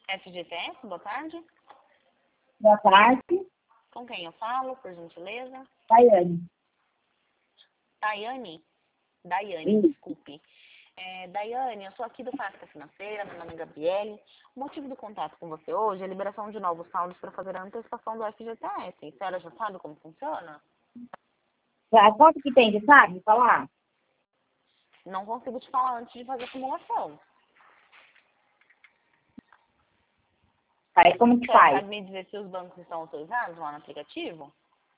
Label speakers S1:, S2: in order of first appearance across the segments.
S1: FGTS, boa tarde.
S2: Boa tarde.
S1: Com quem eu falo, por gentileza?
S2: Daiane.
S1: Daiane, desculpe. Daiane, eu sou aqui do Facta Financeira, meu nome é Gabriele. O motivo do contato com você hoje é a liberação de novos saldos para fazer a antecipação do FGTS. A senhora já sabe como funciona?
S2: Quanto que tem, você sabe falar?
S1: Não consigo te falar antes de fazer a simulação.
S2: Aí como
S1: A
S2: que
S1: senhora
S2: faz?
S1: sabe me dizer se os bancos estão autorizados lá no aplicativo?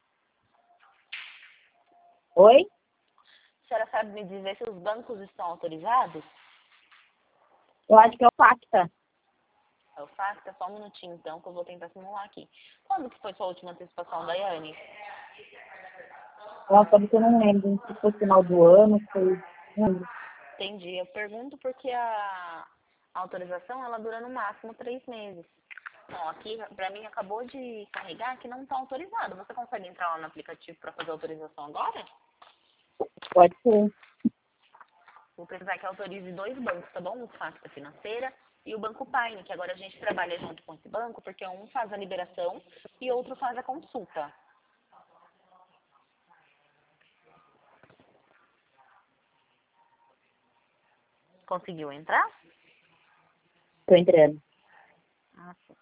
S2: Oi?
S1: A senhora sabe me dizer se os bancos estão autorizados?
S2: Eu acho que é o Facta.
S1: É o Facta, só um minutinho então, que eu vou tentar simular aqui. Quando que foi sua última antecipação, Daiane?
S2: Nossa, eu não lembro se foi final do ano, foi...
S1: Entendi. Eu pergunto porque a autorização, ela dura no máximo 3 meses. Bom, aqui pra mim acabou de carregar que não está autorizado. Você consegue entrar lá no aplicativo para fazer a autorização agora?
S2: Pode ser.
S1: Vou precisar que autorize 2 bancos, tá bom? O Facta Financeira e o Banco Paine, que agora a gente trabalha junto com esse banco, porque um faz a liberação e outro faz a consulta. Conseguiu entrar?
S2: Tô entrando.
S1: Ah, sim.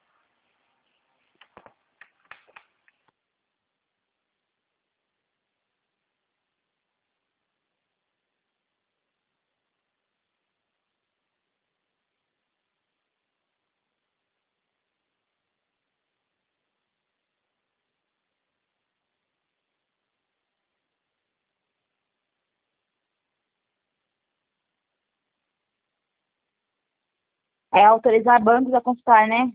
S2: É autorizar bancos a consultar, né?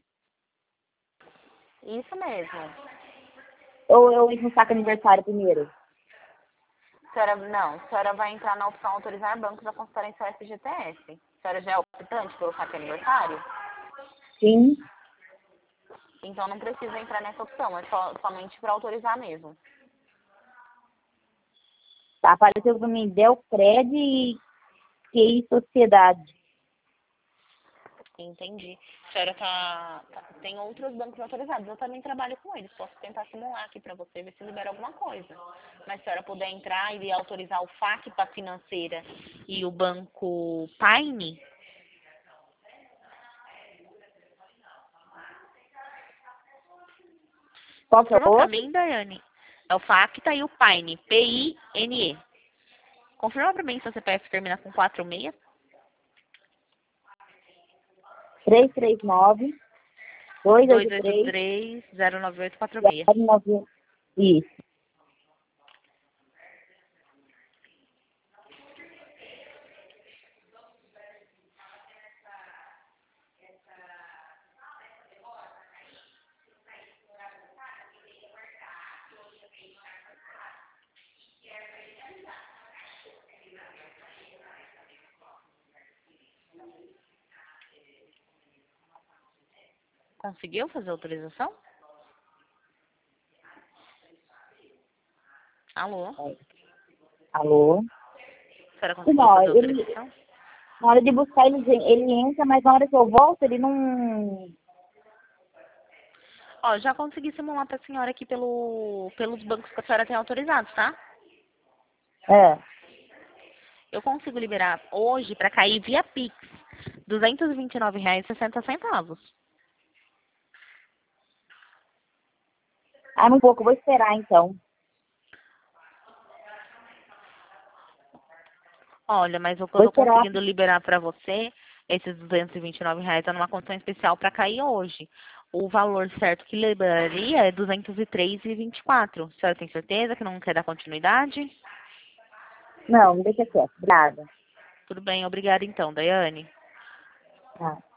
S1: Isso mesmo.
S2: Ou eu entro no saque aniversário primeiro?
S1: A senhora vai entrar na opção autorizar bancos a consultarem seu FGTS. A senhora já é optante pelo saque aniversário?
S2: Sim.
S1: Então não precisa entrar nessa opção, é somente para autorizar mesmo.
S2: Tá, apareceu pra mim, Delcred e QI Sociedade.
S1: Entendi. A senhora tem outros bancos autorizados, eu também trabalho com eles. Posso tentar simular aqui para você, ver se libera alguma coisa. Mas se a senhora puder entrar e autorizar o Facta Financeira e o Banco Paine,
S2: Qual que é o
S1: confirma para
S2: outro?
S1: mim, Daiane. É o Facta e o Paine, P-I-N-E. Confirma para mim se o CPF termina com 46.
S2: 339 283
S1: 283-09846.
S2: 09. Isso.
S1: Conseguiu fazer a autorização? Alô?
S2: Alô?
S1: A senhora conseguiu
S2: Não,
S1: fazer a autorização?
S2: na hora de buscar ele entra, mas na hora que eu volto ele não...
S1: Ó, já consegui simular pra senhora aqui pelos bancos que a senhora tem autorizados, tá?
S2: É.
S1: Eu consigo liberar hoje pra cair via Pix R$ 229,60.
S2: Ah, um pouco, eu vou esperar então.
S1: Olha, mas o que eu
S2: Vou
S1: tô
S2: esperar.
S1: conseguindo liberar pra você, esses R$ 229 é numa condição especial pra cair hoje. O valor certo que liberaria é 203,24. A senhora tem certeza que não quer dar continuidade?
S2: Não, deixa quieto. Obrigada.
S1: Tudo bem, obrigada então, Daiane.
S2: Tá.